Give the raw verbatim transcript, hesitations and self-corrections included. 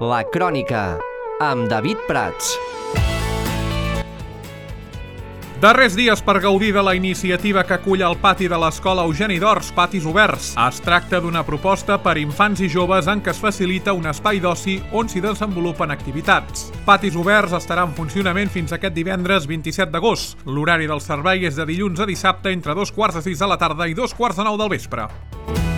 La Crònica, amb David Prats. Darrers dies per gaudir de la iniciativa que acull el pati de l'Escola Eugeni d'Ors, Patis Oberts. Es tracta d'una proposta per infants i joves en què es facilita un espai d'oci on s'hi desenvolupen activitats. Patis Oberts estarà en funcionament fins aquest divendres vint-i-set d'agost. L'horari del servei és de dilluns a dissabte entre dos quarts de sis de la tarda i dos quarts de nou del vespre.